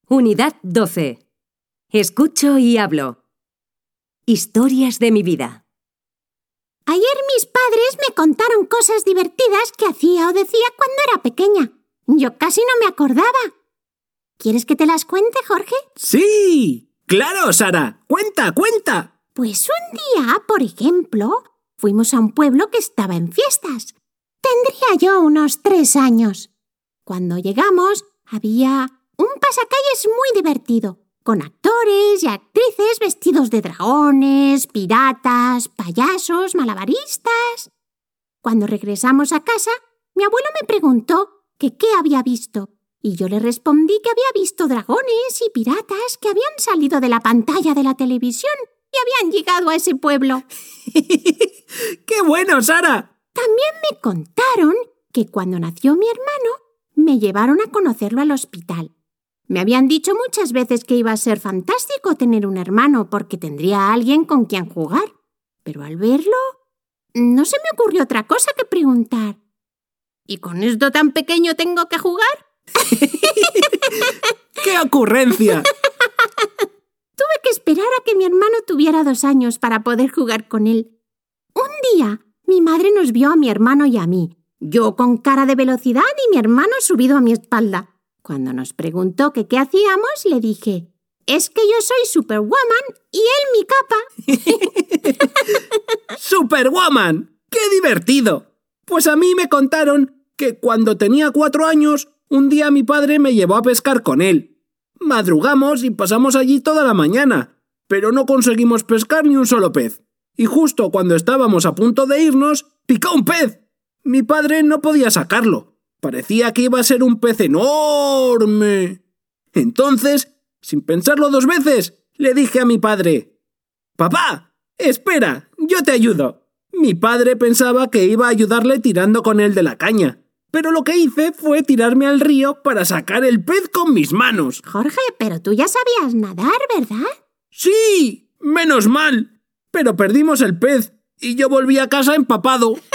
Unidad 12. Escucho y hablo. Historias de mi vida. Ayer mis padres me contaron cosas divertidas que hacía o decía cuando era pequeña. Yo casi no me acordaba. ¿Quieres que te las cuente, Jorge? ¡Sí! ¡Claro, Sara! ¡Cuenta, cuenta! Pues un día, por ejemplo, fuimos a un pueblo que estaba en fiestas. Tendría yo unos 3 años. Cuando llegamos, había un pasacalles muy divertido, con actores y actrices vestidos de dragones, piratas, payasos, malabaristas. Cuando regresamos a casa, mi abuelo me preguntó que qué había visto, y yo le respondí que había visto dragones y piratas que habían salido de la pantalla de la televisión y habían llegado a ese pueblo. ¡Qué bueno, Sara! También me contaron que cuando nació mi hermano, me llevaron a conocerlo al hospital. Me habían dicho muchas veces que iba a ser fantástico tener un hermano porque tendría a alguien con quien jugar. Pero al verlo, no se me ocurrió otra cosa que preguntar. ¿Y con esto tan pequeño tengo que jugar? ¡Qué ocurrencia! Tuve que esperar a que mi hermano tuviera 2 años para poder jugar con él. Un día, mi madre nos vio a mi hermano y a mí, yo con cara de velocidad y mi hermano subido a mi espalda. Cuando nos preguntó que qué hacíamos, le dije, es que yo soy Superwoman y él mi capa. ¡Superwoman! ¡Qué divertido! Pues a mí me contaron que cuando tenía 4 años, un día mi padre me llevó a pescar con él. Madrugamos y pasamos allí toda la mañana, pero no conseguimos pescar ni un solo pez. Y justo cuando estábamos a punto de irnos, ¡picó un pez! Mi padre no podía sacarlo. Parecía que iba a ser un pez enorme. Entonces, sin pensarlo 2 veces, le dije a mi padre, «Papá, espera, yo te ayudo». Mi padre pensaba que iba a ayudarle tirando con él de la caña, pero lo que hice fue tirarme al río para sacar el pez con mis manos. Jorge, pero tú ya sabías nadar, ¿verdad? ¡Sí! ¡Menos mal! Pero perdimos el pez y yo volví a casa empapado.